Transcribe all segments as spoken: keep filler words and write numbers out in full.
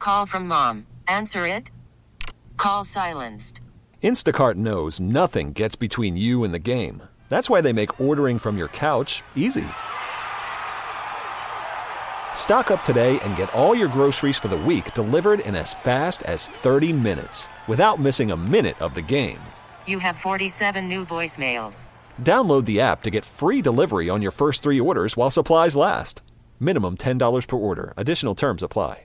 Call from mom. Answer it. Call silenced. Instacart knows nothing gets between you and the game. That's why they make ordering from your couch easy. Stock up today and get all your groceries for the week delivered in as fast as thirty minutes without missing a minute of the game. You have forty-seven new voicemails. Download the app to get free delivery on your first three orders while supplies last. Minimum ten dollars per order. Additional terms apply.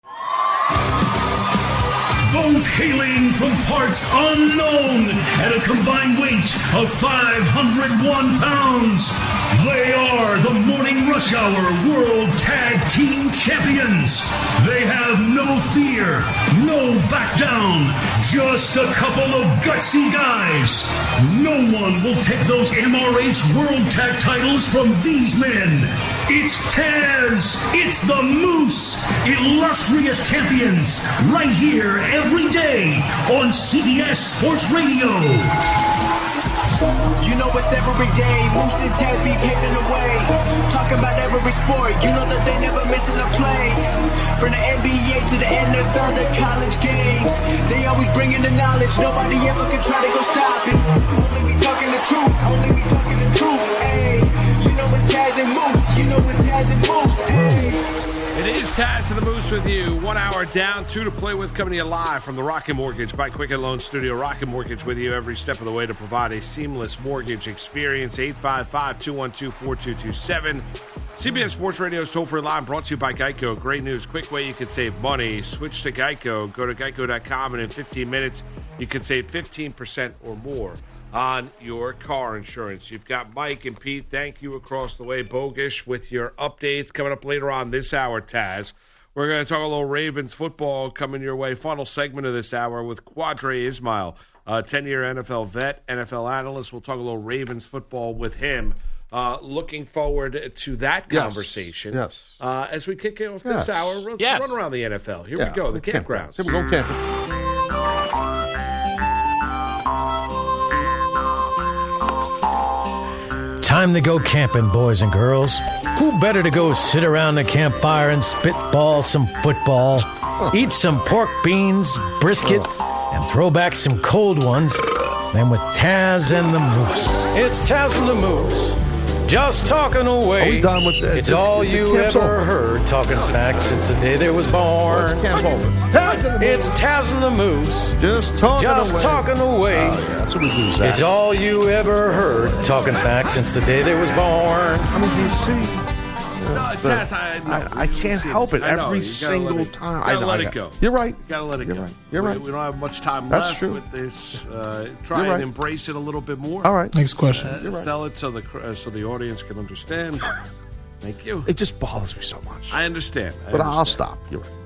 Both hailing from parts unknown at a combined weight of five hundred one pounds. They are the Morning Rush Hour World Tag Team Champions. They have no fear, no back down, just a couple of gutsy guys. No one will take those M R H World Tag titles from these men. It's Taz, it's the Moose, illustrious champions, right here every day on C B S Sports Radio. You know it's every day, Moose and Taz be paving the way. Talking about every sport, you know that they never missing a play. From the N B A to the N F L, the college games, they always bringing the knowledge, nobody ever can try to go stop it. Only we talking the truth, only we talking the truth, ayy. You know it's Taz and Moose, you know it's Taz and Moose, ayy. It is Taz and the Moose with you. One hour down, two to play with, coming to you live from the Rocket Mortgage by Quicken Loan Studio. Rocket Mortgage with you every step of the way to provide a seamless mortgage experience. eight five five, two one two, four two two seven. C B S Sports Radio's toll-free line brought to you by Geico. Great news, quick way you can save money. Switch to Geico. Go to geico dot com, and in fifteen minutes, you can save fifteen percent or more on your car insurance. You've got Mike and Pete, thank you, across the way. Bogish with your updates coming up later on this hour, Taz. We're going to talk a little Ravens football coming your way. Final segment of this hour with Quadre Ismail, a ten-year N F L vet, N F L analyst. We'll talk a little Ravens football with him. Uh, looking forward to that conversation. Yes. yes. Uh, as we kick off yes. this hour, let's yes. run around the N F L. Here yeah, we go, the campgrounds. Here we go, camping. Time to go camping, boys and girls. Who better to go sit around the campfire and spitball some football, eat some pork beans, brisket, and throw back some cold ones than with Taz and the Moose. It's Taz and the Moose, just talking away. Are we done with that? It's, it's all the you ever over. heard, talking smack since the day they was born. It's camp over. Taz and the It's Taz and the Moose, just talking just away. talking away. Oh, yeah. That's what we do, Zach. It's all you ever heard, talking smack since the day they was born. I mean, do you see? No, Taz, I, no, I, I can't help it I know, every you gotta single let it, time. You I gotta know, let I it got, go. You're right. You gotta let it You're go. Right. You're we, right. We don't have much time That's left true. with this. Uh, try You're and right. embrace it a little bit more. All right. Next question. Uh, You're right. Sell it so the uh, so the audience can understand. Thank you. It just bothers me so much. I understand. I but understand. I'll stop. You're right.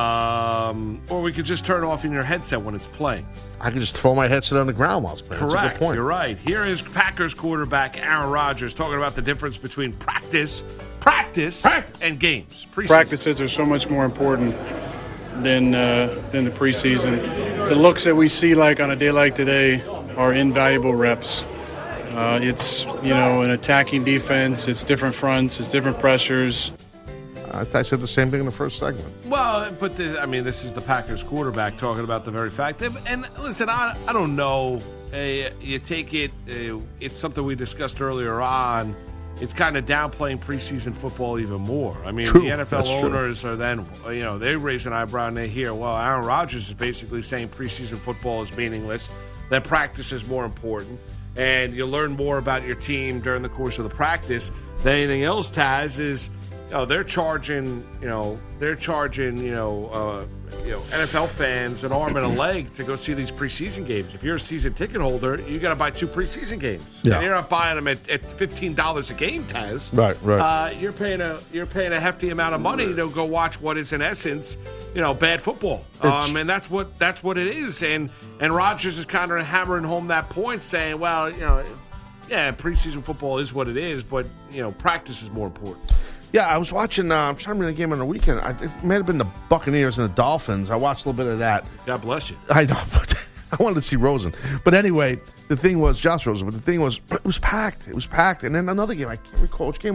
Um, or we could just turn off in your headset when it's playing. I can just throw my headset on the ground while it's playing. That's a Correct. good point. You're right. Here is Packers quarterback Aaron Rodgers talking about the difference between practice, practice, practice. and games. Pre-season. Practices are so much more important than uh, than the preseason. The looks that we see, like on a day like today, are invaluable reps. Uh, it's you know an attacking defense. It's different fronts. It's different pressures. I, I said the same thing in the first segment. Well, but the, I mean, this is the Packers quarterback talking about the very fact. That, and listen, I, I don't know. Uh, you take it, uh, it's something we discussed earlier on. It's kind of downplaying preseason football even more. I mean, True. the N F L That's owners true. are then, you know, they raise an eyebrow and they hear, well, Aaron Rodgers is basically saying preseason football is meaningless, that practice is more important, and you learn more about your team during the course of the practice than anything else, Taz, is, you know, they're charging, you know, they're charging, you know, uh, you know, N F L fans an arm and a leg to go see these preseason games. If you're a season ticket holder, you got to buy two preseason games. Yeah. And you're not buying them at, at fifteen dollars a game, Taz. Right, right. Uh, you're paying a you're paying a hefty amount of money to go watch what is in essence, you know, bad football. Um, and that's what that's what it is. And and Rodgers is kind of hammering home that point, saying, well, you know, yeah, preseason football is what it is, but you know, practice is more important. Yeah, I was watching, uh, I'm trying to remember the game on the weekend. I, it may have been the Buccaneers and the Dolphins. I watched a little bit of that. God bless you. I know, but I wanted to see Rosen. But anyway, the thing was, Josh Rosen, but the thing was, it was packed. It was packed. And then another game, I can't recall which game it was.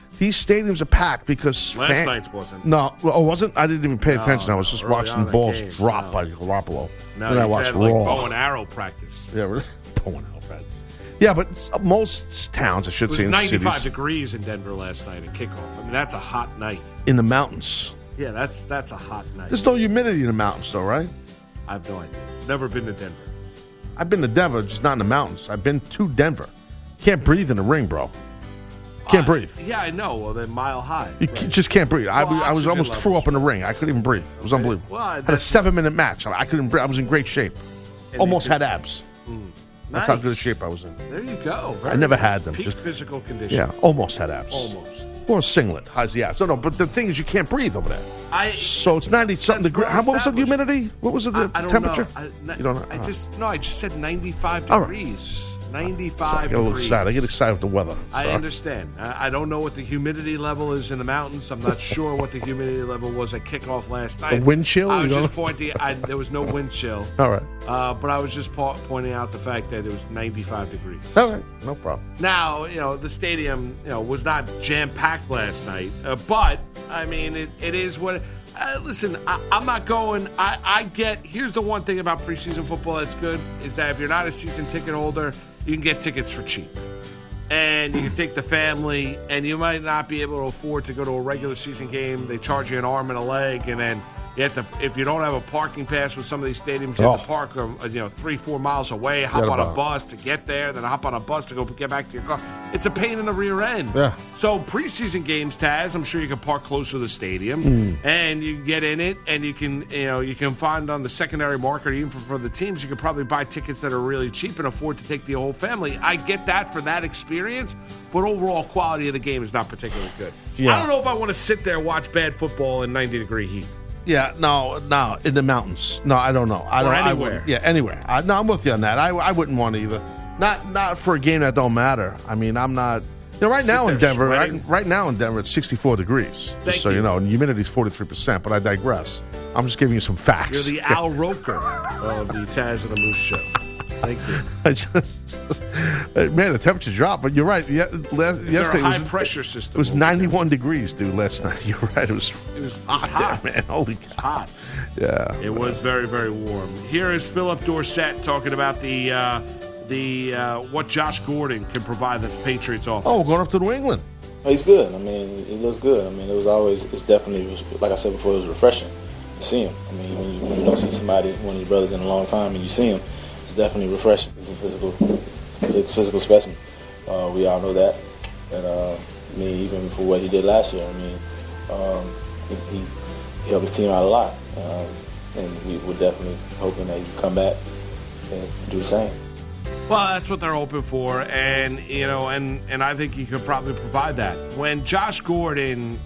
these stadiums are packed because Last fan- night's wasn't. No, well, oh, wasn't. I didn't even pay No, attention. I was just early watching on the the balls game, drop no. by Garoppolo. No, then I you watched had, like, Raw. bow and arrow practice. Yeah, really? bow and arrow practice. Yeah, but most towns, I should It was say, in ninety-five cities, degrees in Denver last night at kickoff. I mean, that's a hot night. in the mountains. Yeah, that's that's a hot night. There's no humidity in the mountains, though, right? I have no idea. Never been to Denver. I've been to Denver, just not in the mountains. I've been to Denver. Can't breathe in the ring, bro. Can't Uh, breathe. Yeah, I know. Well, they're mile high. You Right. c- just can't breathe. I, Well, I was oxygen almost levels. threw up in the ring. I couldn't even breathe. It was Okay. unbelievable. Well, had a that's- seven-minute match. I couldn't breathe. I was in great shape. And Almost they had could- abs. Mm. That's Nice. how good a shape I was in. There you go. I never had them. Peak Just- physical condition. Yeah, almost had abs. Almost. Or a singlet. How's the abs? No, no, but the thing is you can't breathe over there. I. So it's ninety-something That's degrees. well How What was the established. humidity? What was the I, I don't temperature? know. I, You don't know? I Oh. just no. I just said ninety-five All right. degrees. I ninety-five get a little degrees. excited. I get excited with the weather. I Sorry. understand. I, I don't know what the humidity level is in the mountains. I'm not sure what the humidity level was at kickoff last night. The wind chill? I You was don't just know? pointing. I, there was no wind chill. All right. Uh, but I was just po- pointing out the fact that it was ninety-five degrees. All right. No problem. Now, you know, the stadium, you know, was not jam-packed last night. Uh, but, I mean, it, it is what... Uh, listen, I, I'm not going... I, I get... Here's the one thing about preseason football that's good, is that if you're not a season ticket holder, you can get tickets for cheap. And you can take the family, and you might not be able to afford to go to a regular season game. They charge you an arm and a leg, and then you have to, if you don't have a parking pass with some of these stadiums, you have to Oh. park, um, you know, three, four miles away, hop Forget on a about it. bus to get there, then hop on a bus to go get back to your car. It's a pain in the rear end. Yeah. So preseason games, Taz, I'm sure you can park close to the stadium, Mm. and you can get in it, and you can, you know, you can find on the secondary market, even for, for the teams, you can probably buy tickets that are really cheap and afford to take the whole family. I get that for that experience, but overall quality of the game is not particularly good. Yeah. I don't know if I want to sit there and watch bad football in ninety degree heat. Yeah, no, no, in the mountains. No, I don't know. I Or don't. I anywhere. wouldn't- yeah, anywhere. I, no, I'm with you on that. I, I wouldn't want to either. Not not for a game that don't matter. I mean, I'm not. You know, right Sit now in there Denver, right, sweating. right now in Denver, it's sixty-four degrees. Just Thank so you. you know, and humidity's forty-three percent. But I digress. I'm just giving you some facts. You're the Al Roker of the Taz and the Moose show. Thank you. I just, man, the temperature dropped. But you're right. Yeah, last, Is there yesterday a high was, pressure system? it was over ninety-one degrees, dude. Last night. You're right. It was, It was hot, hot. there, man. Holy there? cow. Hot. Yeah. It was very, very warm. Here is Philip Dorsett talking about the uh, the uh, what Josh Gordon can provide the Patriots offense. Oh, we're going up to New England. He's good. I mean, he looks good. I mean, it was always, it's definitely, like I said before, it was refreshing to see him. I mean, when you, when you don't see somebody, one of your brothers in a long time, and you see him, it's definitely refreshing. He's a physical, he's a physical specimen. Uh, we all know that. And uh, I mean, even for what he did last year, I mean, um, he, he, he helped his team out a lot. Um, and we, we're definitely hoping that he can come back and do the same. Well, that's what they're hoping for, and you know, and and I think he could probably provide that. When Josh Gordon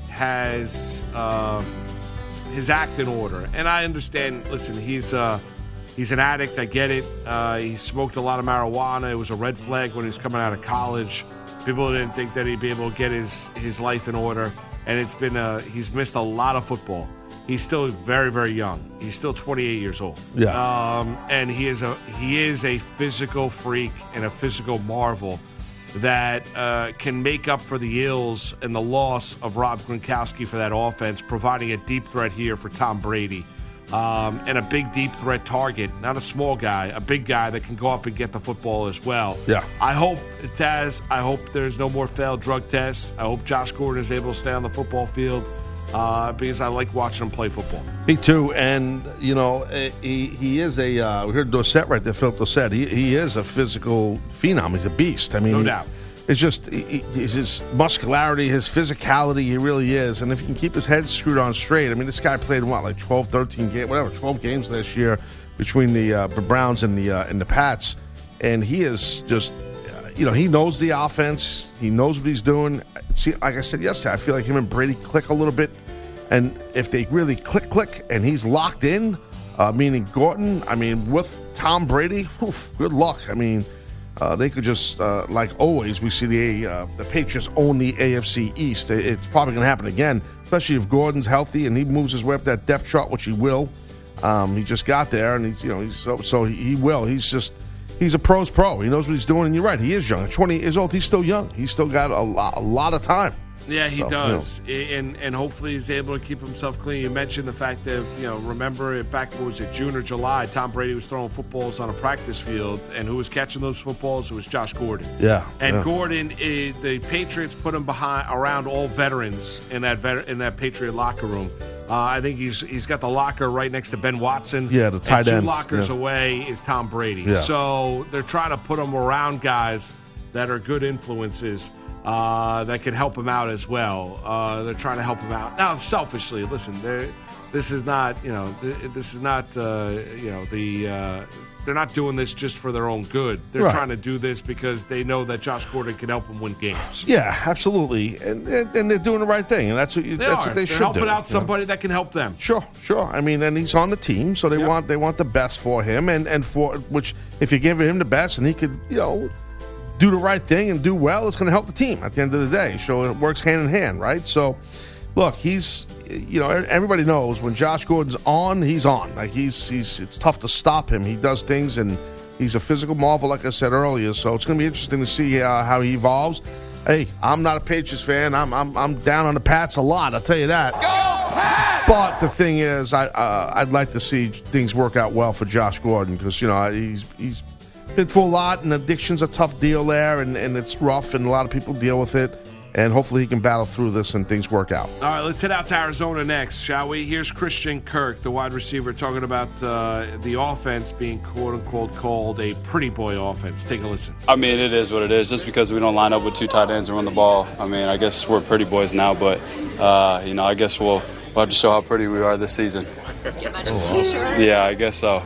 has um, his act in order, and I understand. Listen, he's uh, he's an addict. I get it. Uh, he smoked a lot of marijuana. It was a red flag when he was coming out of college. People didn't think that he'd be able to get his his life in order, and it's been a, he's missed a lot of football. He's still very, very young. He's still twenty-eight years old. Yeah. Um, and he is a he is a physical freak and a physical marvel that uh, can make up for the ills and the loss of Rob Gronkowski for that offense, providing a deep threat here for Tom Brady. Um, and a big deep threat target, not a small guy, a big guy that can go up and get the football as well. Yeah. I hope, Taz, I hope there's no more failed drug tests. I hope Josh Gordon is able to stay on the football field. Uh, because I like watching him play football. Me too, and you know eh, he he is a uh, we heard Dorsett right there, Philip Dorsett. He he is a physical phenom. He's a beast. I mean, No doubt. It's just he, he's his muscularity, his physicality. He really is, and if he can keep his head screwed on straight, I mean, this guy played what like twelve, thirteen games, whatever, twelve games last year between the uh, the Browns and the uh, and the Pats, and he is just. You know, he knows the offense. He knows what he's doing. See, like I said yesterday, I feel like him and Brady click a little bit. And if they really click, click, and he's locked in, uh, meaning Gordon, I mean, with Tom Brady, whew, good luck. I mean, uh, they could just, uh, like always, we see the uh, the Patriots own the A F C East. It's probably going to happen again, especially if Gordon's healthy and he moves his way up that depth chart, which he will. Um, he just got there, and he's, you know, he's so so he will. He's just. He's a pro's pro. He knows what he's doing, and you're right. He is young. At twenty years old, he's still young. He's still got a lot, a lot of time. Yeah, he So, does, and and hopefully he's able to keep himself clean. You mentioned the fact that, you know, remember back, what was it, June or July, Tom Brady was throwing footballs on a practice field, and who was catching those footballs? It was Josh Gordon. Yeah, and yeah. Gordon, eh, the Patriots put him behind around all veterans in that vet, in that Patriot locker room. Uh, I think he's he's got the locker right next to Ben Watson. Yeah, the tight and two end. lockers Yeah. away is Tom Brady. Yeah. So they're trying to put him around guys that are good influences. Uh, that can help him out as well. Uh, they're trying to help him out. Now, selfishly, listen, this is not, you know, this is not, uh, you know, the uh, they're not doing this just for their own good. They're Right. trying to do this because they know that Josh Gordon can help them win games. Yeah, absolutely, and and, and they're doing the right thing, and that's what you, They that's are. what they They're should helping do. out somebody that can help them. Sure, sure. I mean, and he's on the team, so they Yep. want they want the best for him, and and for which if you give him the best, and he could, you know, do the right thing and do well, it's going to help the team at the end of the day. So it works hand in hand, right? So, look, he's, you know, everybody knows when Josh Gordon's on, he's on. Like he's he's it's tough to stop him. He does things, and he's a physical marvel, like I said earlier. So it's going to be interesting to see uh, how he evolves. Hey, I'm not a Patriots fan. I'm I'm I'm down on the Pats a lot. I'll tell you that. Go Pats! But the thing is, I uh, I'd like to see things work out well for Josh Gordon because you know he's he's. been through a lot, and addiction's a tough deal there, and, and it's rough, and a lot of people deal with it. And hopefully he can battle through this and things work out. All right, let's head out to Arizona next, shall we? Here's Christian Kirk, the wide receiver, talking about uh, the offense being quote-unquote called a pretty boy offense. Take a listen. I mean, it is what it is. Just because we don't line up with two tight ends and run the ball, I mean, I guess we're pretty boys now, but, uh, you know, I guess we'll, we'll have to show how pretty we are this season. Yeah, I guess so.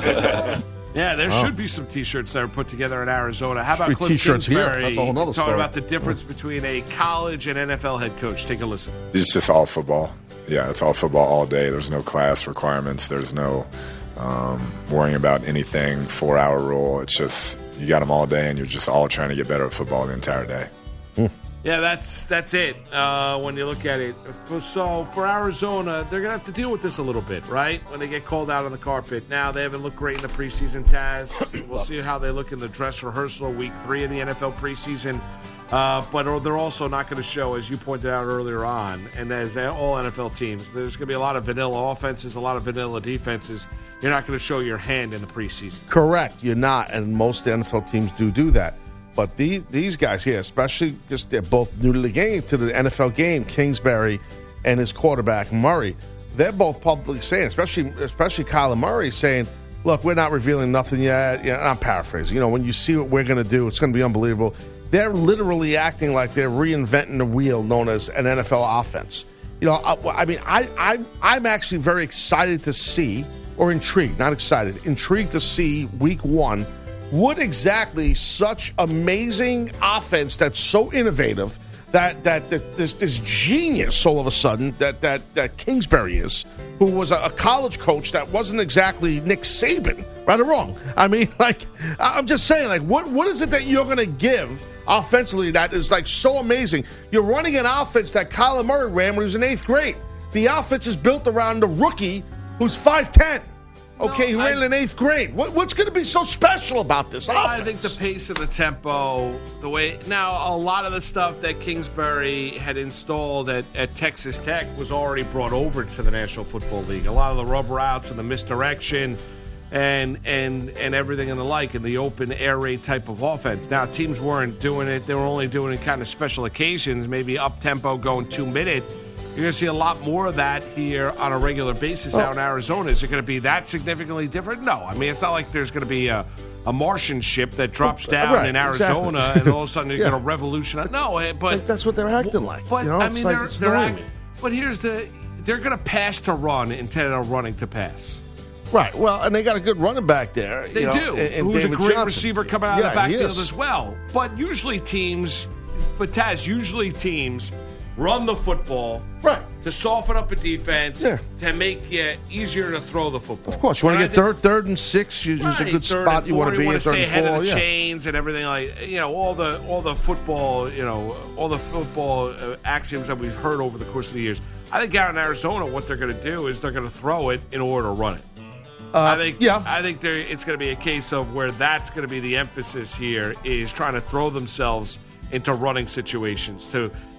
Yeah, there Oh. should be some T-shirts that are put together in Arizona. How about Should be Cliff T-shirts here. Kingsbury That's a whole nother talking story. about the difference between a college and N F L head coach? Take a listen. It's just all football. Yeah, it's all football all day. There's no class requirements. There's no um, worrying about anything, four-hour rule. It's just you got them all day, and you're just all trying to get better at football the entire day. Yeah, that's that's it uh, when you look at it. So for Arizona, they're going to have to deal with this a little bit, right? When they get called out on the carpet. Now, they haven't looked great in the preseason, Taz. We'll see how they look in the dress rehearsal, week three of the N F L preseason. Uh, but they're also not going to show, as you pointed out earlier on, and as all N F L teams, there's going to be a lot of vanilla offenses, a lot of vanilla defenses. You're not going to show your hand in the preseason. Correct, you're not, and most N F L teams do do that. But these these guys here, especially just they're both new to the game, to the N F L game, Kingsbury and his quarterback Murray, they're both publicly saying, especially especially Kyler Murray, saying, look, we're not revealing nothing yet. Yeah, I'm paraphrasing. You know, when you see what we're going to do, it's going to be unbelievable. They're literally acting like they're reinventing the wheel known as an N F L offense. You know, I, I mean, I, I, I'm actually very excited to see, or intrigued, not excited, intrigued to see week one what exactly such amazing offense that's so innovative that that, that this, this genius all of a sudden that that, that Kingsbury is, who was a, a college coach that wasn't exactly Nick Saban, right or wrong. I mean, like, I'm just saying, like, what what is it that you're going to give offensively that is, like, so amazing? You're running an offense that Kyler Murray ran when he was in eighth grade. The offense is built around a rookie who's five ten. Okay, No, who ran I- in eighth grade. What, what's going to be so special about this offense? I think the pace and the tempo, the way now a lot of the stuff that Kingsbury had installed at, at Texas Tech was already brought over to the National Football League. A lot of the rub routes and the misdirection and and and everything and the like, and the open air raid type of offense. Now teams weren't doing it; they were only doing it kind of special occasions, maybe up tempo, going two minute. You're going to see a lot more of that here on a regular basis Oh. out in Arizona. Is it going to be that significantly different? No. I mean, it's not like there's going to be a, a Martian ship that drops down Right, in Arizona exactly. and all of a sudden you're Yeah. going to revolutionize. No, eh, but Like, that's what they're acting like. But you know? I It's mean, like they're it's they're annoying act, me. but here's the they're going to pass to run instead of running to pass. Right. Well, and they got a good running back there. They you know, do. in- in Who's David a great Johnson. receiver coming out Yeah, of the he backfield is. as well. But usually teams, but Taz, usually teams run the football Right. to soften up a defense, Yeah. to make it easier to throw the football. Of course, you want And to I get think- third, third and six. You use a Right, good third spot and you want four, to be you in. want to Third stay and ahead four. of the Yeah. chains and everything like you know all the all the football you know all the football uh, axioms that we've heard over the course of the years. I think out in Arizona, what they're going to do is they're going to throw it in order to run it. Uh, I think yeah. I think there it's going to be a case of where that's going to be the emphasis here is trying to throw themselves into running situations to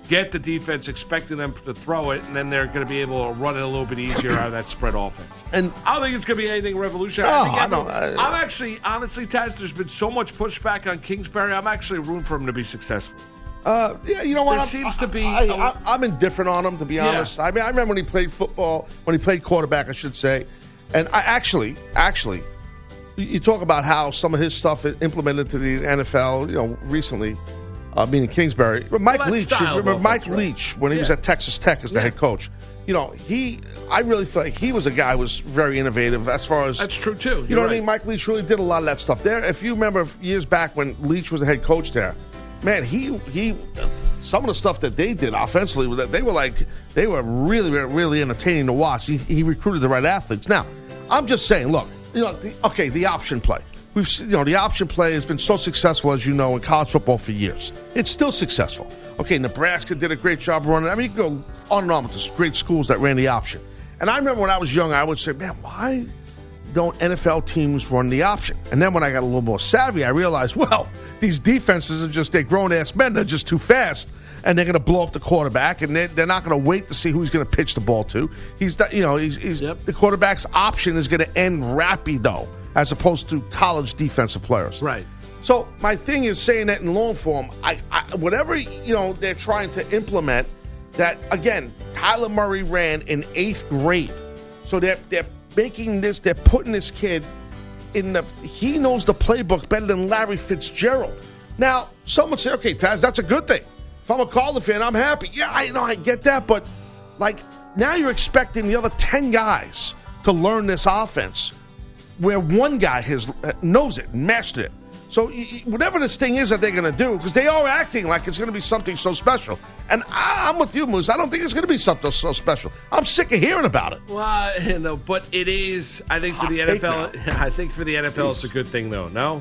get the defense expecting them to throw it, and then they're going to be able to run it a little bit easier out of that spread offense. And I don't think it's going to be anything revolutionary. No, I, think I don't. I, I'm actually, honestly, Taz, there's been so much pushback on Kingsbury. I'm actually rooting for him to be successful. Uh, yeah, you know what? There I'm, seems I, to be. I, a, I, I'm indifferent on him, to be Yeah. honest. I mean, I remember when he played football, when he played quarterback, I should say. And I actually, actually, you talk about how some of his stuff is implemented to the N F L, you know, recently, uh, meaning Kingsbury. But Mike Well, that Leach, style of remember Mike offense, right? Leach, when he Yeah. was at Texas Tech as the Yeah. head coach, you know, he, I really feel like he was a guy who was very innovative as far as. That's true, too. You You're know what right. I mean? Mike Leach really did a lot of that stuff there. If you remember years back when Leach was the head coach there, man, he he, some of the stuff that they did offensively, they were like they were really really entertaining to watch. He, he recruited the right athletes. Now, I'm just saying, look, you know, the, okay, the option play. We've you know the option play has been so successful, as you know, in college football for years. It's still successful. Okay, Nebraska did a great job running. I mean, you can go on and on with the great schools that ran the option. And I remember when I was young, I would say, man, why don't N F L teams run the option? And then when I got a little more savvy, I realized, well, these defenses are just, they're grown-ass men. They're just too fast, and they're going to blow up the quarterback, and they're, they're not going to wait to see who he's going to pitch the ball to. He's, you know, he's, he's Yep. the quarterback's option is going to end rapido, as opposed to college defensive players. Right. So my thing is saying that in long form, I, I whatever, you know, they're trying to implement, that, again, Kyler Murray ran in eighth grade. So they're, they're making this, they're putting this kid in the, he knows the playbook better than Larry Fitzgerald. Now, some would say, okay, Taz, that's a good thing. If I'm a Calder fan, I'm happy. Yeah, I know, I get that, but, like, now you're expecting the other ten guys to learn this offense where one guy has knows it and mastered it. So whatever this thing is that they're going to do, because they are acting like it's going to be something so special. And I, I'm with you, Moose. I don't think it's going to be something so special. I'm sick of hearing about it. Well, you know, but it is. I think for Hot the take N F L, now. I think for the N F L, it's a good thing, though. No.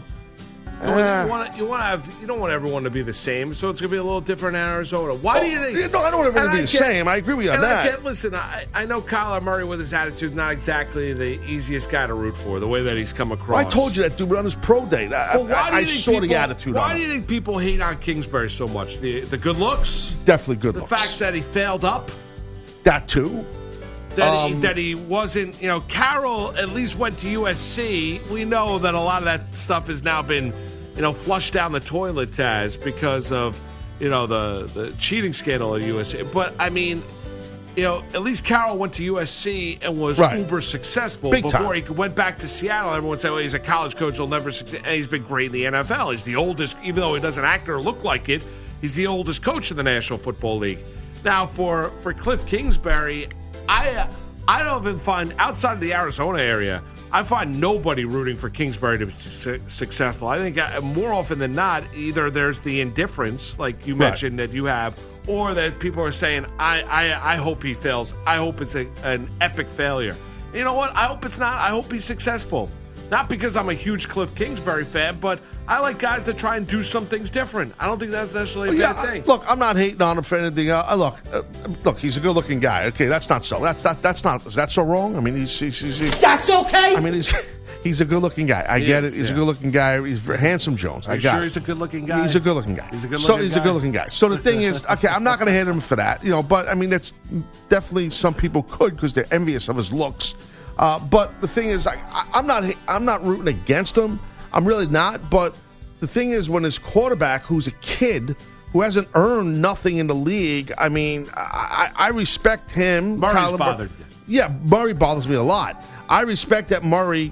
Uh, you want to you want to have you don't want everyone to be the same, so it's going to be a little different in Arizona. Why do you think? Oh, No, I don't want everyone and to be I the get- same. I agree with you on and I that. get, listen, I, I know Kyler Murray with his attitude is not exactly the easiest guy to root for. The way that he's come across. I told you that, dude, on his pro date. I, Well, why do I, you I think saw people, the attitude Why on do you him. think people hate on Kingsbury so much? The the good looks, Definitely good the looks. fact that he failed up. That too. That, he, Um, that he wasn't, you know, Carroll at least went to U S C. We know that a lot of that stuff has now been, you know, flushed down the toilet, Taz, because of, you know, the, the cheating scandal at U S C. But, I mean, you know, at least Carroll went to U S C and was Right. uber successful Big before time. he went back to Seattle. Everyone said, well, he's a college coach, he'll never succeed. And he's been great in the N F L. He's the oldest, even though he doesn't act or look like it, he's the oldest coach in the National Football League. Now, for, for Cliff Kingsbury, I I don't even find, outside of the Arizona area, I find nobody rooting for Kingsbury to be su- successful. I think uh, more often than not, either there's the indifference, like you Right. mentioned, that you have, or that people are saying, I, I, I hope he fails. I hope it's a, an epic failure. You know what? I hope it's not. I hope he's successful. Not because I'm a huge Cliff Kingsbury fan, but I like guys that try and do some things different. I don't think that's necessarily a Well, bad yeah, thing. look, I'm not hating on him for anything. Uh, uh, look, uh, look, he's a good-looking guy. Okay, that's not so. That's not. That's not. Is that so wrong? I mean, he's. he's, he's, he's That's okay. I mean, he's. He's a good-looking guy. I He get is, it. He's yeah. a good-looking guy. He's very handsome, Jones. Are I you got sure it. he's a good-looking guy? He's a good-looking guy. He's a good-looking so he's guy? a good-looking guy. So the thing is, okay, I'm not going to hate him for that, you know. But I mean, that's definitely some people could because they're envious of his looks. Uh, but the thing is, I, I, I'm not. I'm not rooting against him. I'm really not. But the thing is, when his quarterback, who's a kid who hasn't earned nothing in the league, I mean, I, I respect him. Murray's Kyler Mur- bothered you. Yeah, Murray bothers me a lot. I respect that Murray,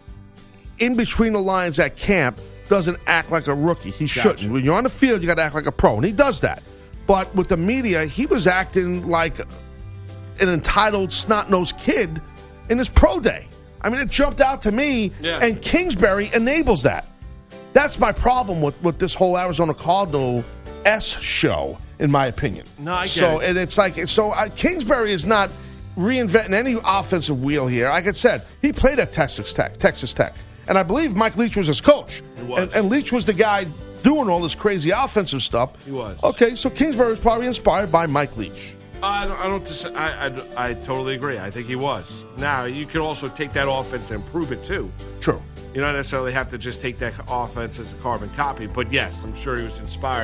in between the lines at camp, doesn't act like a rookie. He Gotcha. shouldn't. When you're on the field, you got to act like a pro, and he does that. But with the media, he was acting like an entitled, snot-nosed kid in his pro day. I mean, it jumped out to me, Yeah. and Kingsbury enables that. That's my problem with, with this whole Arizona Cardinal S show, in my opinion. No, I get so, it. and it's like, so uh, Kingsbury is not reinventing any offensive wheel here. Like I said, he played at Texas Tech, Texas Tech. And I believe Mike Leach was his coach. He was. And, and Leach was the guy doing all this crazy offensive stuff. He was. Okay, so Kingsbury was probably inspired by Mike Leach. I don't. I, don't dis- I, I, I totally agree. I think he was. Now you can also take that offense and improve it too. True. You don't necessarily have to just take that offense as a carbon copy. But yes, I'm sure he was inspired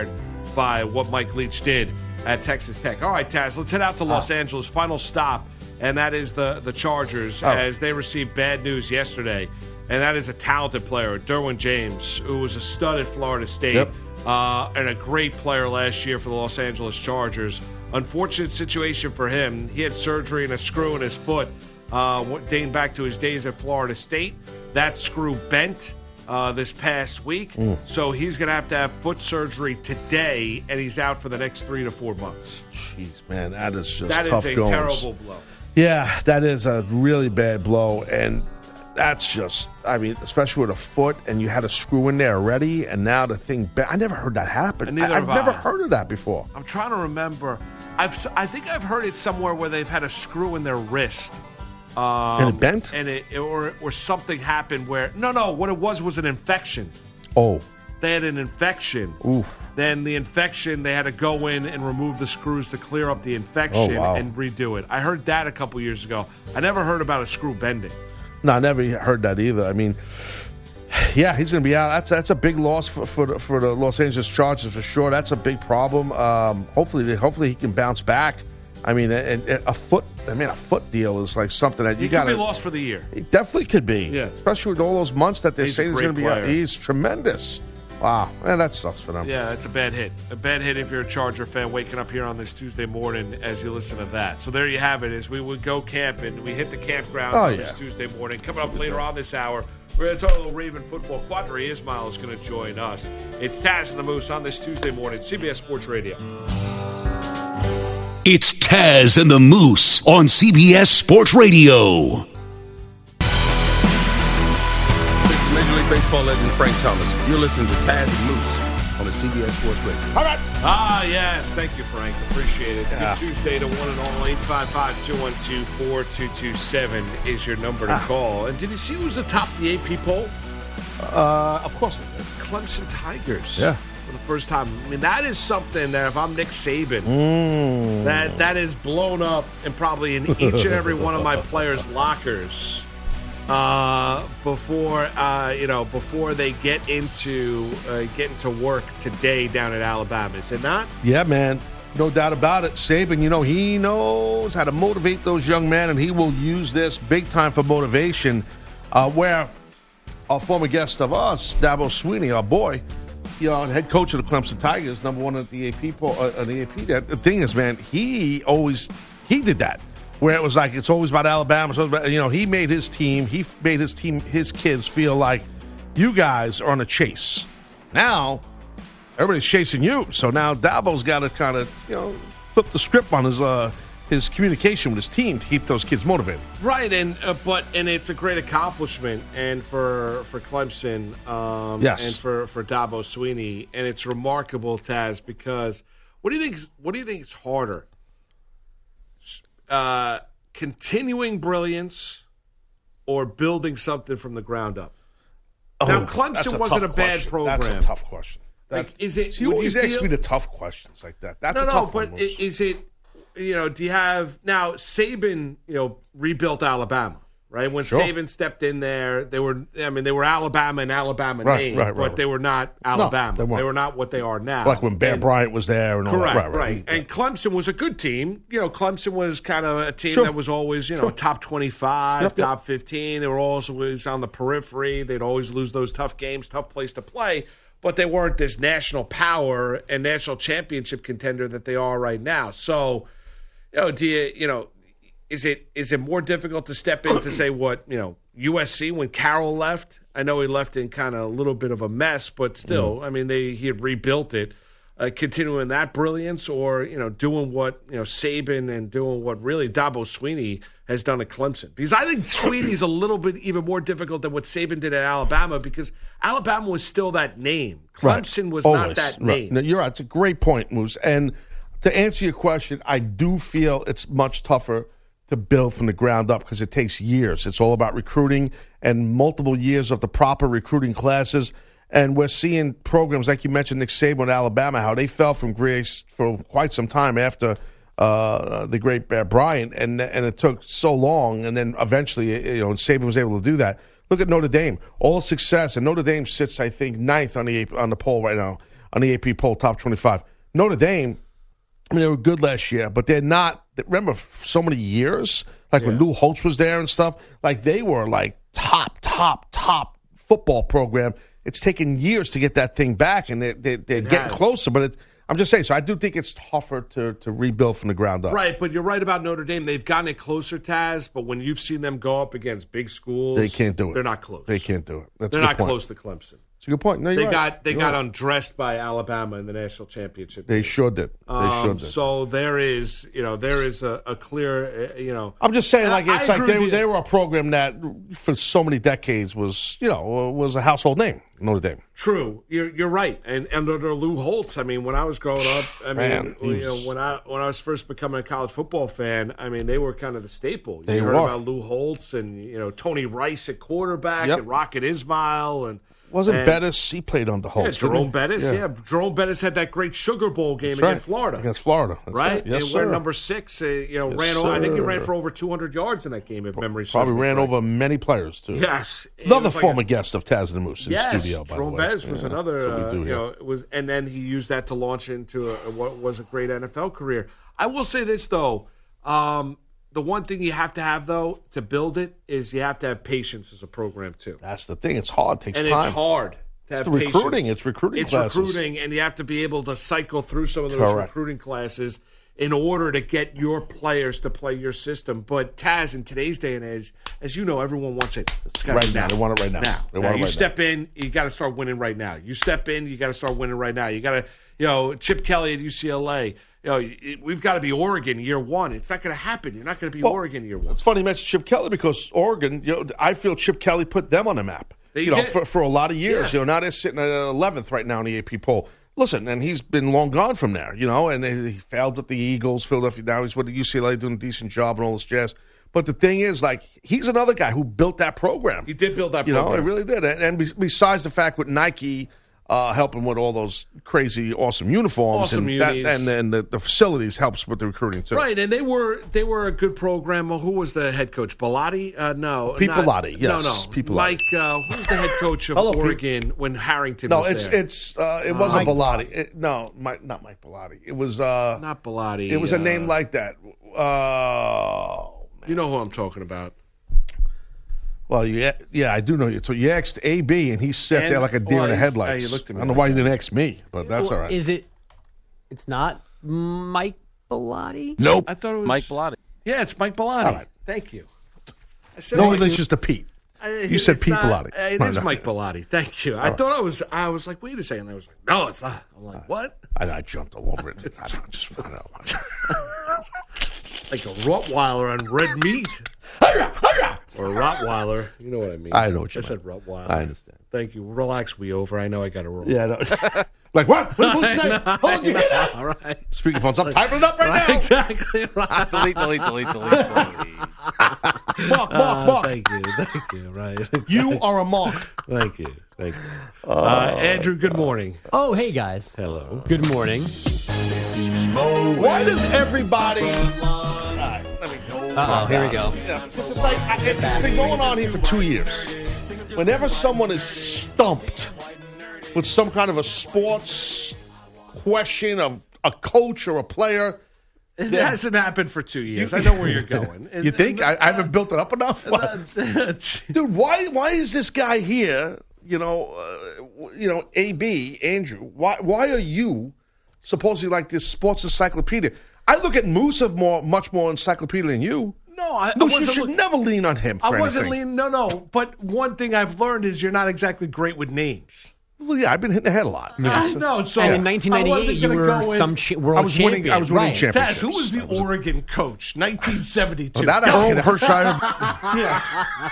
by what Mike Leach did at Texas Tech. All right, Taz, let's head out to Los oh. Angeles. Final stop, and that is the, the Chargers, oh. as they received bad news yesterday. And that is a talented player, Derwin James, who was a stud at Florida State yep. uh, and a great player last year for the Los Angeles Chargers. Unfortunate situation for him. He had surgery and a screw in his foot uh, dating back to his days at Florida State. That screw bent uh, this past week, mm. so he's going to have to have foot surgery today, and he's out for the next three to four months. Jeez, man, that is just that tough is a goings. terrible blow. Yeah, that is a really bad blow, and that's just, I mean, especially with a foot, and you had a screw in there already, and now the thing, I never heard that happen. And neither I, I've have never I. heard of that before. I'm trying to remember. I've, I think I've heard it somewhere where they've had a screw in their wrist. Um, and it bent? And it, or, or something happened where, no, no, what it was was an infection. Oh. They had an infection. Oof. Then the infection, they had to go in and remove the screws to clear up the infection oh, wow. and redo it. I heard that a couple years ago. I never heard about a screw bending. No, I never heard that either. I mean, yeah, he's going to be out. That's that's a big loss for for the, for the Los Angeles Chargers for sure. That's a big problem. Um, hopefully, hopefully he can bounce back. I mean, a, a foot. I mean, a foot deal is like something that you got to be lost for the year. He definitely could be. Yeah, especially with all those months that they're he's saying he's going to be out. He's tremendous. Wow, man, that sucks for them. Yeah, that's a bad hit. A bad hit if you're a Charger fan waking up here on this Tuesday morning as you listen to that. So there you have it. As we would go camping, we hit the campground oh, on yeah. this Tuesday morning. Coming up later on this hour, we're going to talk a little Raven football. Quadri Ismail is going to join us. It's Taz and the Moose on this Tuesday morning, C B S Sports Radio. It's Taz and the Moose on C B S Sports Radio. Major League Baseball legend Frank Thomas. You're listening to Taz and Moose on the C B S Sports Radio. All right. Ah, yes. Thank you, Frank. Appreciate it. Yeah. Tuesday to one and all. eight five five, two one two, four two two seven is your number to ah. call. And did you see who's atop the A P poll? Uh, of course I did. Clemson Tigers. Yeah. For the first time. I mean, that is something that if I'm Nick Saban, mm. that, that is blown up and probably in each and every one of my players' lockers. Uh, before uh, you know, before they get into uh, get into work today down at Alabama, is it not? Yeah, man, no doubt about it. Saban, you know, he knows how to motivate those young men, and he will use this big time for motivation. Uh, where our former guest of us, Dabo Swinney, our boy, you know, head coach of the Clemson Tigers, number one at the A P poll, uh, the A P. That the thing is, man, he always he did that. Where it was like it's always about Alabama. So about, you know, he made his team, he made his team, his kids feel like you guys are on a chase. Now everybody's chasing you. So now Dabo's got to kind of, you know, flip the script on his uh, his communication with his team to keep those kids motivated. Right, and uh, but and it's a great accomplishment, and for for Clemson, um, yes. and for for Dabo Swinney, and it's remarkable, Taz, because what do you think? What do you think is harder? Uh, continuing brilliance or building something from the ground up? Oh, now, Clemson wasn't a bad question. program. That's a tough question. That, like, is it? So you always you ask feel, me the tough questions like that. That's no, a no, tough but one. Is, is it? You know, do you have now? Saban, you know, rebuilt Alabama. Right when sure. Saban stepped in there, they were. I mean, they were Alabama and Alabama right, name, right, right, but right. they were not Alabama. No, they, they were not what they are now. Like when Bear and, Bryant was there, and all correct, that. Right, right. right. And Clemson was a good team. You know, Clemson was kind of a team sure. that was always, you know, sure. top twenty-five, yep, top yep. fifteen. They were always on the periphery. They'd always lose those tough games, tough place to play. But they weren't this national power and national championship contender that they are right now. So, you know, do you, you know, is it is it more difficult to step in to say what, you know, U S C when Carroll left? I know he left in kind of a little bit of a mess, but still, mm. I mean, they he had rebuilt it. Uh, continuing that brilliance, or you know, doing what you know Saban and doing what really Dabo Swinney has done at Clemson. Because I think Swinney's a little bit even more difficult than what Saban did at Alabama, because Alabama was still that name. Clemson right. was Always. not that right. name. No, you're right. It's a great point, Moose. And to answer your question, I do feel it's much tougher to build from the ground up because it takes years. It's all about recruiting and multiple years of the proper recruiting classes. And we're seeing programs, like you mentioned, Nick Saban in Alabama, how they fell from grace for quite some time after uh, the great Bear Bryant, and and it took so long, and then eventually, you know, Saban was able to do that. Look at Notre Dame, all success, and Notre Dame sits, I think, ninth on the on the poll right now, on the A P poll, top twenty-five. Notre Dame, I mean, they were good last year, but they're not. Remember, so many years, like yeah. when Lou Holtz was there and stuff, like they were like top, top, top football program. It's taken years to get that thing back, and they, they, they're it getting has. closer, but it's. I'm just saying, so I do think it's tougher to, to rebuild from the ground up. Right, but you're right about Notre Dame. They've gotten it closer, Taz, but when you've seen them go up against big schools, they can't do it. They're not close. They can't do it. That's they're a good not point. close to Clemson. It's a good point. No, you're they right. got they you're got right. undressed by Alabama in the national championship. They game. sure did. They um, sure did. So there is, you know, there is a, a clear, uh, you know. I'm just saying, like I, it's I like they, you. they were a program that for so many decades was, you know, was a household name. Notre Dame. True, you're you're right, and and under Lou Holtz, I mean, when I was growing up, I mean, Man, you know, when I when I was first becoming a college football fan, I mean, they were kind of the staple. You They heard were. about Lou Holtz and you know Tony Rice at quarterback Yep. and Rocket Ismail and Wasn't and, Bettis? He played under Holtz. Yeah, Jerome didn't he? Bettis. Yeah. yeah, Jerome Bettis had that great Sugar Bowl game That's against right. Florida. Against Florida, That's right? right. Yes, and sir. went number six. Uh, you know, Yes, ran. Over, I think he sir. ran for over two hundred yards in that game. If memory serves Probably me ran correct. over many players too. Yes, It another was like former a- guest of Taz and the Moose in yes, the studio. By Jerome the way, Bettis was Yeah, another. that's what we Uh, do you here. know, it was, and then he used that to launch into a, what was a great N F L career. I will say this though. Um, The one thing you have to have, though, to build it is you have to have patience as a program, too. That's the thing. It's hard. It takes and time. it's hard to have It's the recruiting. patience. It's recruiting It's classes. recruiting, and you have to be able to cycle through some of those Correct. recruiting classes in order to get your players to play your system. But Taz, in today's day and age, as you know, everyone wants it. It's gotta Right be now. They want it right now. Now, They Now, want it you right step in, you got to start winning right now. You step in, you got to start winning right now. You got to, you know, Chip Kelly at U C L A. You know, it- we've got to be Oregon year one. It's not going to happen. You're not going to be Well, Oregon year one. It's funny you mention Chip Kelly because Oregon, you know, I feel Chip Kelly put them on the map. They you know, did. for, for a lot of years. Yeah. You know, now they're sitting at eleventh right now in the A P poll. Listen, and he's been long gone from there, you know, and he he failed with the Eagles, Philadelphia. Now he's with the U C L A doing a decent job and all this jazz. But the thing is, like, he's another guy who built that program. He did build that You program. know, he really did. And, and be- besides the fact with Nike uh, helping with all those crazy, awesome uniforms, Awesome and, that, unis. and then the, the facilities helps with the recruiting too. Right, and they were they were a good program. Well, who was the head coach? Bellotti? Uh, no, Pete not- Bellotti, No, yes, no, Pete Bellotti. Mike. Uh, who was the head coach of Hello, Pete. Oregon when Harrington? No, was it's there? it's uh, it wasn't Mike- Bellotti. It, no, Mike, not Mike Bellotti. It was uh, not Bellotti. It was a uh, name like that. Uh, You know who I'm talking about. well, yeah, yeah, I do know you. So you asked A B, and he sat And- there like a deer well, in the he's- headlights. uh, he looked at me I don't know like why you that. didn't ask me, but that's Well, all right. Is it? It's not Mike Bellotti. Nope. I thought it was Mike Bellotti. Yeah, it's Mike Bellotti. All right. Thank you. I said No Mike- relations to Pete. Uh, You said it's Pete not- Bellotti. uh, It No, is no. Mike Bellotti. Thank you. I right. thought I was. I was like, wait a second. I was like, no, it's not. I'm like, what? I, I jumped all over it. I don't, just, I don't know. Like a Rottweiler on red meat. Or a Rottweiler. You know what I mean. I know what you I said meant. Rottweiler. I understand. Thank you. Relax, we over. I know I got to roll. Yeah, I know. Like what? What was I that? know, Hold you I hear know, that? all right. Speakerphones. I'm typing it up right, Right, now. exactly right. delete, delete, delete, delete, delete. Mark, Mark, Uh, Mark. Thank you. Thank you. Right. You are a mark. Thank you. Thank you. Uh, Andrew, good morning. Oh, hey guys. Hello. Good morning. Why does everybody? Uh oh, here we go. This is like I, it, it's been going on here for two years. Whenever someone is stumped with some kind of a sports question of a coach or a player, It then- hasn't happened for two years. I know where you're going. you think I, I haven't built it up enough, dude? Why? Why is this guy here? You know, uh, you know, A B Andrew. Why? Why are you supposedly like this sports encyclopedia? I look at Moose of more, much more encyclopedia than you. No, I, I Moose, you wasn't. should look- never lean on him. For I wasn't anything. leaning. No, no. But one thing I've learned is you're not exactly great with names. Well, yeah, I've been hitting the head a lot. I know. So And in nineteen ninety-eight, I wasn't you gonna were go in- some sh- world I was champion. winning. I was winning right. championships. Taz, who was the Oregon coach? nineteen seventy-two. Oh, that I Go. can Hershire. Yeah.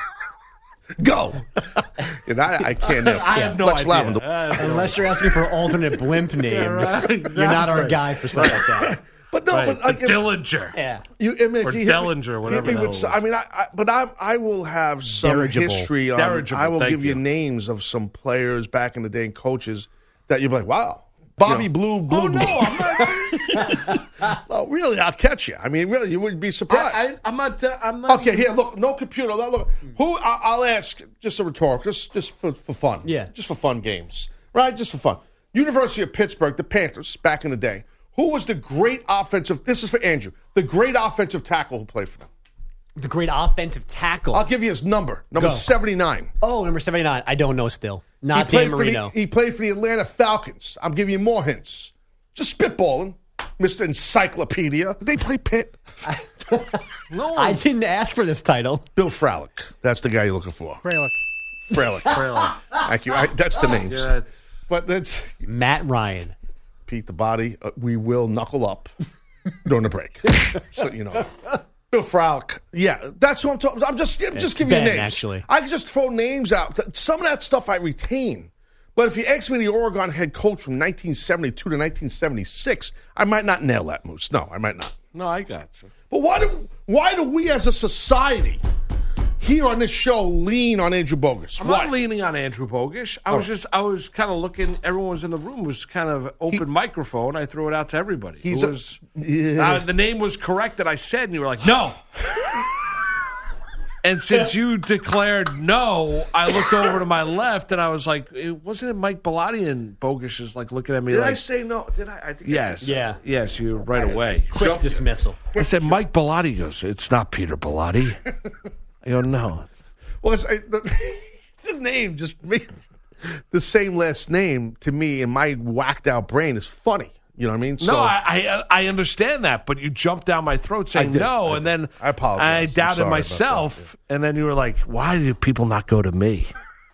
Go. And I, I can't. Never. I have no Lex idea. Lavender. I have no Unless you're asking for alternate blimp names, right, you're not our exactly. guy for stuff like that. But no, Right. but like, The Dillinger. Yeah. You, I mean, if Or you hit me- Dellinger, whatever hit me the with hell some- it I mean, I, I but I, I will have some Dirigible. history on. Dirigible, I will thank give you. you. names of some players back in the day and coaches that you'll be like, wow, Bobby Yeah. Blue, Blue, Oh Blue. no, I'm not. No, really, I'll catch you. I mean, really, you wouldn't be surprised. I, I, I'm not. Uh, I'm not. Okay, here, look, no computer. Look, look. Who? I, I'll ask. Just a rhetorical, just just for, for fun. Yeah. just for fun games, right? Just for fun. University of Pittsburgh, the Panthers, back in the day. Who was the great offensive, this is for Andrew, the great offensive tackle who played for them? The great offensive tackle. I'll give you his number, number Go. seventy-nine. Oh, number seventy-nine. I don't know still. Not he Dan played Marino. For the, he played for the Atlanta Falcons. I'm giving you more hints. Just spitballing, Mister Encyclopedia. Did they play Pitt? No. I didn't ask for this title. Bill Fralick. That's the guy you're looking for. Fralick. Fralick. Fralick. Thank you. I, that's the names. Yeah. But that's Matt Ryan. Pete the Body. Uh, we will knuckle up during the break. So you know. Bill Fralick. Yeah, that's what I'm talking. I'm just I'm just giving Ben, you names. actually. I can just throw names out. Some of that stuff I retain. But if you ask me the Oregon head coach from nineteen seventy-two to nineteen seventy-six, I might not nail that, Moose. No, I might not. No, I got you. But why do why do we as a society here on this show lean on Andrew Bogus? I'm Why? not leaning on Andrew Bogus. I Oh. was just, I was kind of looking. Everyone was in the room. It was kind of open He- microphone. I threw it out to everybody. He's Who a- was, Yeah. uh, the name was correct that I said, and you were like, no. And since you declared no, I looked over to my left, and I was like, it, wasn't it Mike Bellotti? And Bogus is like looking at me Did like, I say no? Did I? I think yes. Yeah. Yes, you right away. Quick dismissal. I said, Mike Bellotti goes, it's not Peter Bellotti. I go, no. Well, it's, I, the, the name just makes the same last name to me in my whacked out brain is funny. You know what I mean? No, I, I I understand that, but you jumped down my throat saying did, no, I and did. then I apologize. I I'm doubted sorry about myself, and then you were like, "Why do people not go to me?"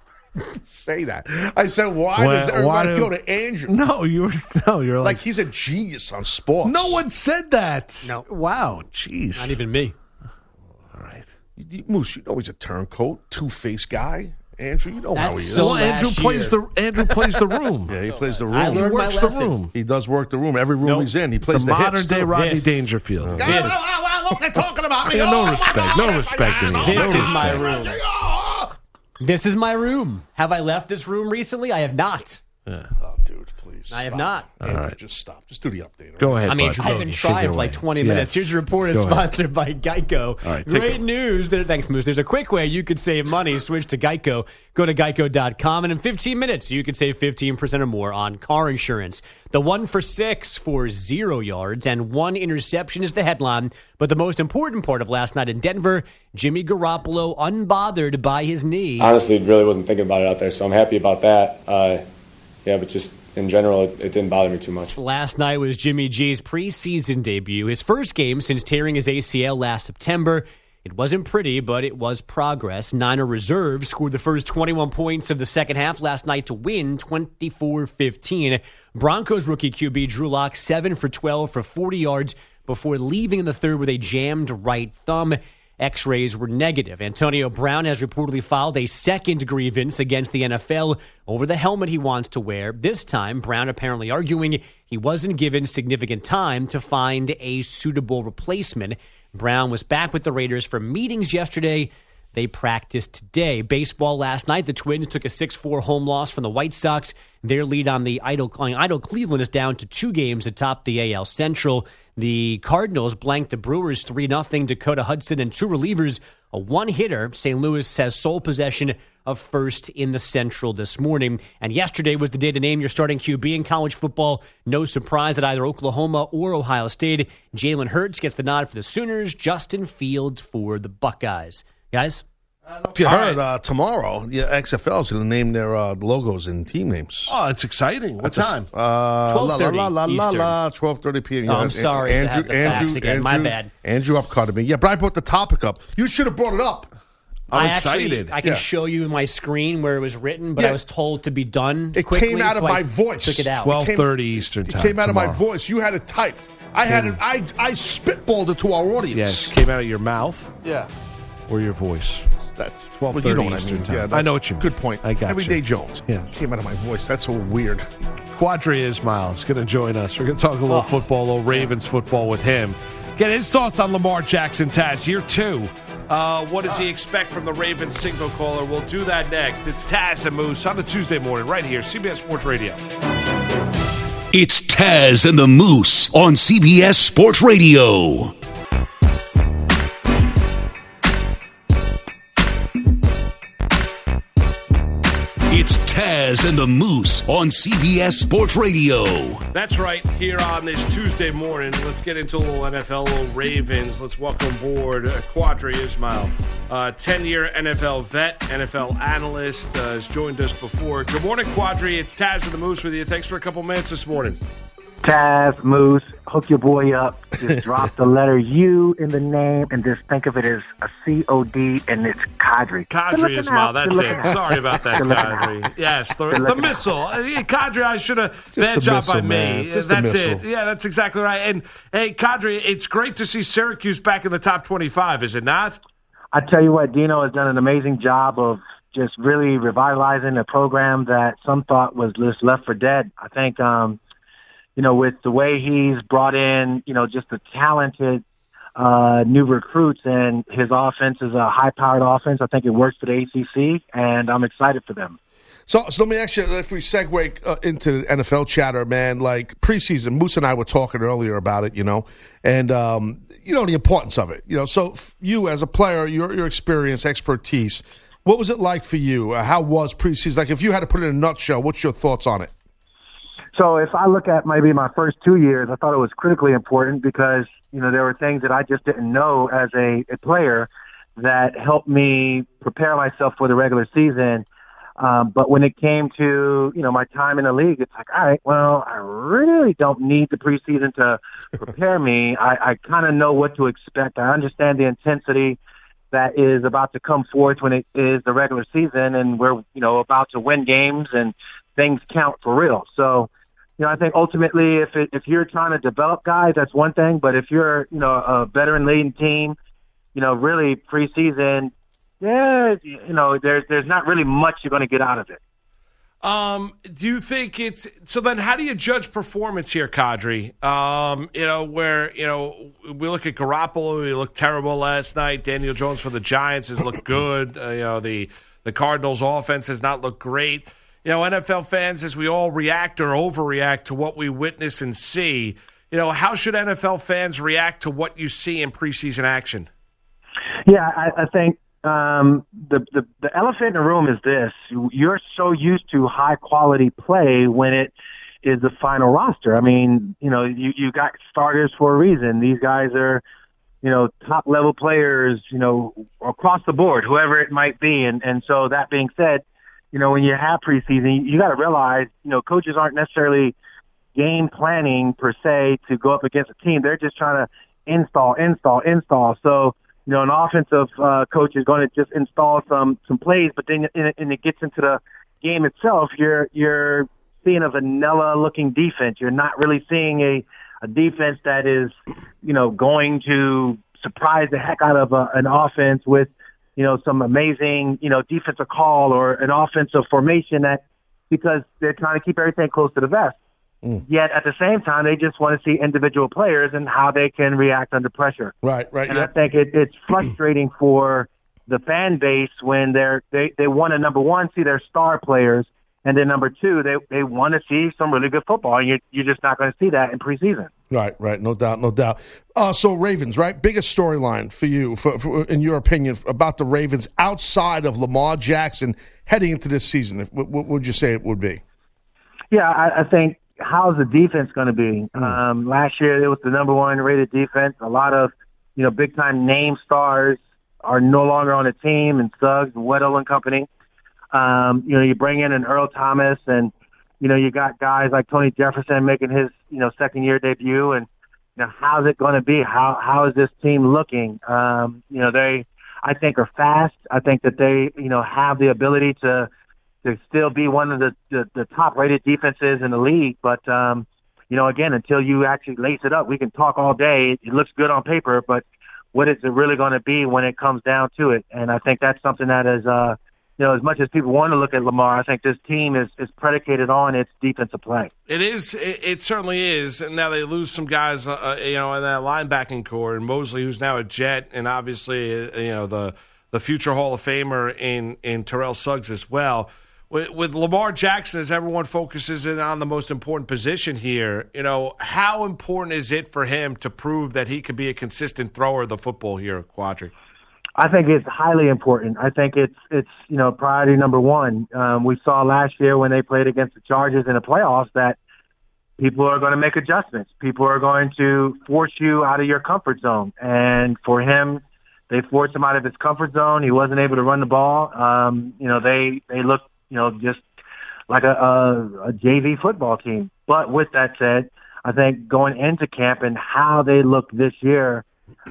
say that. I said, why Why- does everybody why do- go to Andrew? No, you were no, you're Like like, he's a genius on sports. no one said that. No. Wow, jeez. Not even me. All right. You- you- Moose, you know he's a turncoat, two-faced guy. Andrew, you know how That's he is. so Well, Andrew last plays year. the Andrew plays the room. Yeah, he plays the room. I He learned my works the lesson. room. He does work the room. Every room Nope. he's in, he The plays the, modern hits, day too. Rodney This. Dangerfield. Yeah, This- well, well, well, look, they're talking about me. I got no Oh, respect. my No God. respect anymore. This No is my respect. room. Oh, This is my room. Have I left this room recently? I have not. oh, dude, please. I have stop. not. Andrew, All right. just stop. Just do the update. all Go right? ahead. I mean, bud. I've been Take trying it for like away. twenty Yes. minutes. Here's your report is Go ahead. sponsored by Geico. All right, take Great it. news. There, thanks, Moose. There's a quick way you could save money. Switch to Geico. Go to geico dot com, and in fifteen minutes, you could save fifteen percent or more on car insurance. The one for six for zero yards and one interception is the headline. But the most important part of last night in Denver, Jimmy Garoppolo unbothered by his knee. Honestly, really wasn't thinking about it out there, so I'm happy about that. Uh, yeah, but just in general, it, it didn't bother me too much. Last night was Jimmy G's preseason debut, his first game since tearing his A C L last September. It wasn't pretty, but it was progress. Niner reserves scored the first twenty-one points of the second half last night to win twenty-four fifteen. Broncos rookie Q B Drew Lock, seven for twelve for forty yards before leaving in the third with a jammed right thumb. X-rays were negative. Antonio Brown has reportedly filed a second grievance against the N F L over the helmet he wants to wear. This time, Brown apparently arguing he wasn't given significant time to find a suitable replacement. Brown was back with the Raiders for meetings yesterday. They practiced today. Baseball last night, the Twins took a six four home loss from the White Sox. Their lead on the idle, on idle Cleveland is down to two games atop the A L Central. The Cardinals blanked the Brewers three nothing. Dakota Hudson and two relievers, a one-hitter. Saint Louis has sole possession of first in the Central this morning. And yesterday was the day to name your starting Q B in college football. No surprise that either Oklahoma or Ohio State. Jalen Hurts gets the nod for the Sooners. Justin Fields for the Buckeyes. Guys? If you heard, uh, tomorrow, yeah, X F L is going to name their uh, logos and team names. Oh, it's exciting. What That's a- time? Uh, twelve thirty la, la, la, la, Eastern. la, twelve thirty p.m. Oh, I'm sorry to have the facts again. My bad. Andrew upcutted me. Yeah, but I brought the topic up. You should have brought it up. I'm I excited. Actually, I can Yeah. show you my screen where it was written, but Yeah. I was told to be done It quickly, came out of so I my voice. Took it out. Twelve came- thirty Eastern It time. came out of my tomorrow. voice. You had it typed. I had it. I I spitballed it to our audience. Yes, came out of your mouth Yeah. or your voice. That's twelve well, thirty you know what Eastern I mean. time. Yeah, I that's- know what you mean. Good point. I got Everyday you. Jones. Yes. Came out of my voice. That's so weird. Quadri Ismail is going to join us. We're going to talk a little football, a little Ravens football with him. Get his thoughts on Lamar Jackson, Taz, year two. Uh, what does he expect from the Ravens single caller? We'll do that next. It's Taz and Moose on a Tuesday morning right here, C B S Sports Radio. It's Taz and the Moose on C B S Sports Radio. It's Taz and the Moose on C B S Sports Radio. That's right, here on this Tuesday morning. Let's get into a little N F L, a little Ravens. Let's welcome aboard uh, Qadry Ismail, uh, ten-year N F L vet, N F L analyst, uh, has joined us before. Good morning, Qadry. It's Taz and the Moose with you. Thanks for a couple minutes this morning. Taz, Moose, hook your boy up. Just drop the letter U in the name and just think of it as a C O D, and it's Qadry. Qadry Ismail, that's it. Out. Sorry about that, Qadry. Yes, the, the missile. Uh, Qadry, I should have. Bad job missile, by man. me. Just That's the it. Yeah, that's exactly right. And, hey, Qadry, it's great to see Syracuse back in the top twenty-five, is it not? I tell you what, Dino has done an amazing job of just really revitalizing a program that some thought was just left for dead. I think, um, you know, with the way he's brought in, you know, just the talented uh, new recruits, and his offense is a high-powered offense. I think it works for the A C C, and I'm excited for them. So, so let me ask you, if we segue uh, into N F L chatter, man, like preseason, Moose and I were talking earlier about it, you know, and, um, you know, the importance of it. You know, so you as a player, your your experience, expertise, what was it like for you? Uh, how was preseason? Like, if you had to put it in a nutshell, what's your thoughts on it? So if I look at maybe my first two years, I thought it was critically important because, you know, there were things that I just didn't know as a, a player that helped me prepare myself for the regular season. Um, but when it came to, you know, my time in the league, it's like, all right, well, I really don't need the preseason to prepare me. I, I kind of know what to expect. I understand the intensity that is about to come forth when it is the regular season, and we're, you know, about to win games and things count for real. So, you know, I think ultimately if it, if you're trying to develop guys, that's one thing. But if you're, you know, a veteran-laden team, you know, really preseason, yeah, you know, there's there's not really much you're going to get out of it. Um, do you think it's – so then how do you judge performance here, Qadry? Um, you know, where, you know, we look at Garoppolo, he looked terrible last night. Daniel Jones for the Giants has looked good. Uh, you know, the, the Cardinals' offense has not looked great. You know, N F L fans, as we all react or overreact to what we witness and see, you know, how should N F L fans react to what you see in preseason action? Yeah, I, I think um, the, the the elephant in the room is this. You're so used to high-quality play when it is the final roster. I mean, you know, you, you got starters for a reason. These guys are, you know, top-level players, you know, across the board, whoever it might be. And, and so that being said, you know, when you have preseason, you got to realize, you know, coaches aren't necessarily game planning per se to go up against a team. They're just trying to install, install, install. So, you know, an offensive uh, coach is going to just install some some plays, but then and it gets into the game itself, you're you're seeing a vanilla-looking defense. You're not really seeing a, a defense that is, you know, going to surprise the heck out of a, an offense with, you know, some amazing, you know, defensive call or an offensive formation that because they're trying to keep everything close to the vest. Mm. Yet at the same time, they just want to see individual players and how they can react under pressure. Right, right. And yeah. I think it, it's frustrating for the fan base when they're, they, they want to, number one, see their star players, and then number two, they, they want to see some really good football, and you're, you're just not going to see that in preseason. Right, right, no doubt, no doubt. Uh, so Ravens, right? Biggest storyline for you, for, for, in your opinion, about the Ravens outside of Lamar Jackson heading into this season. What, what would you say it would be? Yeah, I, I think how's the defense going to be? Mm. Um, last year, it was the number one rated defense. A lot of, you know, big time name stars are no longer on the team, and Suggs, Weddle and company. Um, you know, you bring in an Earl Thomas, and you know, you got guys like Tony Jefferson making his, you know, second year debut, and you know, how's it going to be? How how is this team looking? Um, you know, they, I think, are fast. I think that they, you know, have the ability to to still be one of the the, the top rated defenses in the league. But um, you know, again, until you actually lace it up, we can talk all day. It looks good on paper, but what is it really going to be when it comes down to it? And I think that's something that is, uh, you know, as much as people want to look at Lamar, I think this team is, is predicated on its defensive play. It is. It, it certainly is. And now they lose some guys, uh, you know, in that linebacking core, and Mosley, who's now a Jet, and obviously, uh, you know, the the future Hall of Famer in, in Terrell Suggs as well. With, with Lamar Jackson, as everyone focuses in on the most important position here, you know, how important is it for him to prove that he could be a consistent thrower of the football here, Qadry? I think it's highly important. I think it's it's you know priority number one. Um, we saw last year when they played against the Chargers in the playoffs that people are going to make adjustments. People are going to force you out of your comfort zone. And for him, they forced him out of his comfort zone. He wasn't able to run the ball. Um, you know, they, they looked, you know, just like a, a, a J V football team. But with that said, I think going into camp and how they look this year,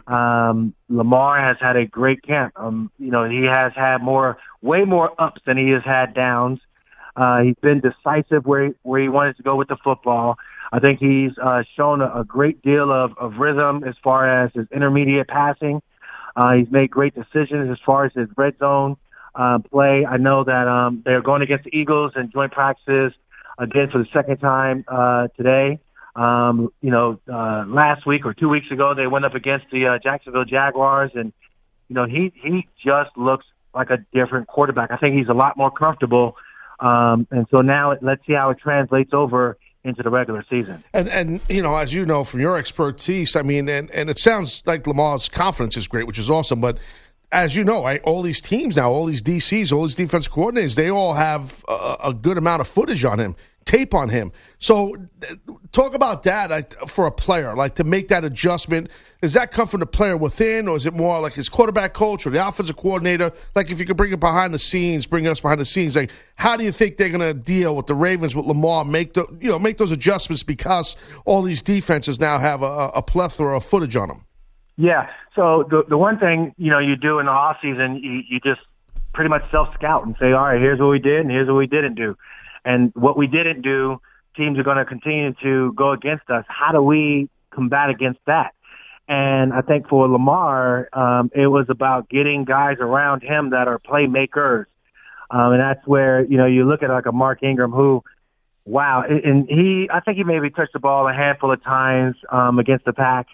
um, Lamar has had a great camp. Um, you know, he has had more, way more ups than he has had downs. Uh, he's been decisive where he, where he wanted to go with the football. I think he's uh, shown a, a great deal of, of rhythm as far as his intermediate passing. Uh, he's made great decisions as far as his red zone uh, play. I know that um, they're going against the Eagles in joint practices again for the second time uh, today. Um, you know, uh, last week or two weeks ago, they went up against the uh, Jacksonville Jaguars, and you know he he just looks like a different quarterback. I think he's a lot more comfortable. Um, and so now let's see how it translates over into the regular season. And, and you know, as you know from your expertise, I mean, and, and it sounds like Lamar's confidence is great, which is awesome. But as you know, right, all these teams now, all these D Cs, all these defensive coordinators, they all have a, a good amount of footage on him, tape on him. So talk about that like, for a player, like to make that adjustment. Does that come from the player within, or is it more like his quarterback coach or the offensive coordinator? Like if you could bring it behind the scenes, bring us behind the scenes, like how do you think they're going to deal with the Ravens, with Lamar, make the you know make those adjustments because all these defenses now have a, a plethora of footage on them? Yeah. So the the one thing you know you do in the off season, you, you just pretty much self scout and say, all right, here's what we did and here's what we didn't do, and what we didn't do, teams are going to continue to go against us. How do we combat against that? And I think for Lamar, um, it was about getting guys around him that are playmakers. Um, and that's where, you know, you look at like a Mark Ingram who, wow, and he, I think he maybe touched the ball a handful of times um, against the Pack.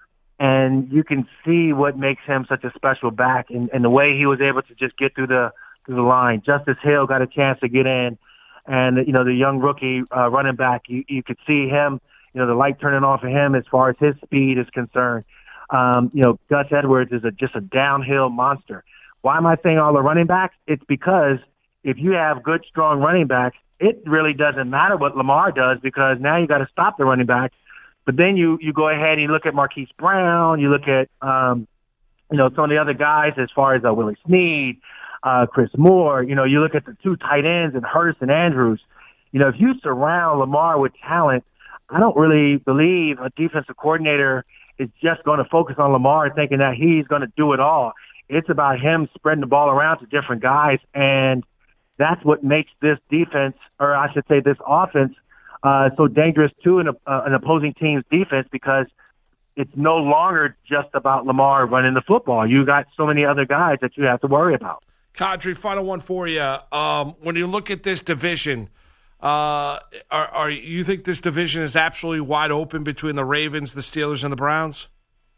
And you can see what makes him such a special back and, and the way he was able to just get through the, through the line. Justice Hill got a chance to get in. And, you know, the young rookie uh, running back, you, you could see him, you know, the light turning off of him as far as his speed is concerned. Um, you know, Gus Edwards is a, just a downhill monster. Why am I saying all the running backs? It's because if you have good, strong running backs, it really doesn't matter what Lamar does because now you got to stop the running backs. But then you, you go ahead and you look at Marquise Brown, you look at, um, you know, some of the other guys as far as uh, Willie Snead, uh, Chris Moore, you know, you look at the two tight ends and Hurst and Andrews. You know, if you surround Lamar with talent, I don't really believe a defensive coordinator is just going to focus on Lamar thinking that he's going to do it all. It's about him spreading the ball around to different guys, and that's what makes this defense, or I should say this offense, uh, so dangerous to an, uh, an opposing team's defense because it's no longer just about Lamar running the football. You got so many other guys that you have to worry about. Kadri, final one for you. Um, when you look at this division, Uh, are, are you think this division is absolutely wide open between the Ravens, the Steelers, and the Browns?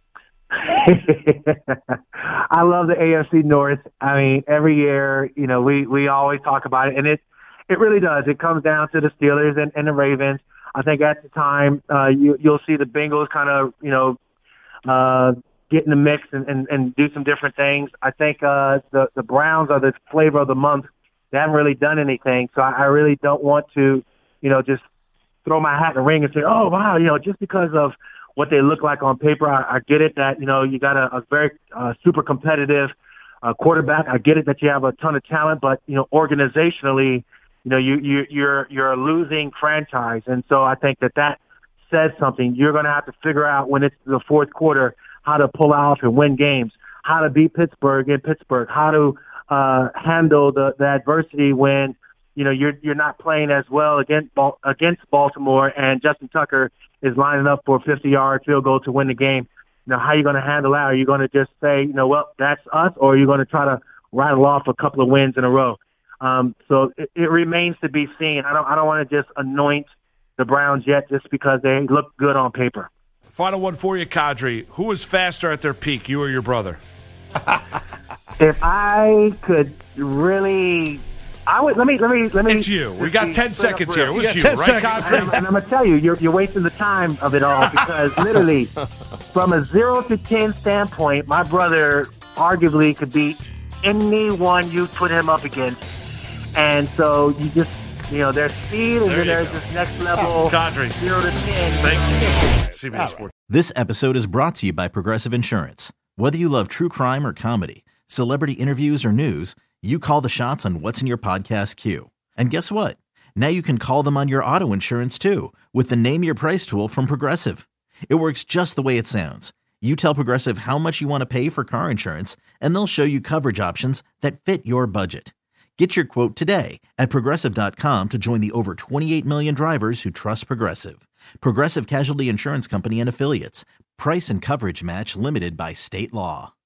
I love the A F C North. I mean, every year, you know, we, we always talk about it, and it it really does. It comes down to the Steelers and, and the Ravens. I think at the time, uh, you, you'll see the Bengals kind of, you know, uh, get in the mix and, and, and do some different things. I think uh, the, the Browns are the flavor of the month. They haven't really done anything, so I, I really don't want to, you know, just throw my hat in the ring and say, oh, wow, you know, just because of what they look like on paper, I, I get it that, you know, you got a, a very uh, super competitive uh, quarterback. I get it that you have a ton of talent, but, you know, organizationally, you know, you, you, you're you're a losing franchise. And so I think that that says something. You're going to have to figure out when it's the fourth quarter how to pull out and win games, how to beat Pittsburgh in Pittsburgh, how to uh, handle the, the adversity when, you know, you're you're not playing as well against against Baltimore and Justin Tucker is lining up for a fifty-yard field goal to win the game. You know, how are you going to handle that? Are you going to just say, you know, well, that's us, or are you going to try to rattle off a couple of wins in a row? Um, so it, it remains to be seen. I don't I don't want to just anoint the Browns yet just because they look good on paper. Final one for you, Kadri. Who was faster at their peak, you or your brother? If I could really, I would. Let me. Let me. Let me. It's you. We got ten seconds here. It was you, ten right, seconds. Kadri? And, and I'm gonna tell you, you're you're wasting the time of it all because literally, from a zero to ten standpoint, my brother arguably could beat anyone you put him up against. And so you just, you know, there's speed, and There then you there's go. this next level, Cadre. zero to ten. Thank you. C B S Sports. This episode is brought to you by Progressive Insurance. Whether you love true crime or comedy, celebrity interviews or news, you call the shots on what's in your podcast queue. And guess what? Now you can call them on your auto insurance too with the Name Your Price tool from Progressive. It works just the way it sounds. You tell Progressive how much you want to pay for car insurance, and they'll show you coverage options that fit your budget. Get your quote today at Progressive dot com to join the over twenty-eight million drivers who trust Progressive. Progressive Casualty Insurance Company and Affiliates. Price and coverage match limited by state law.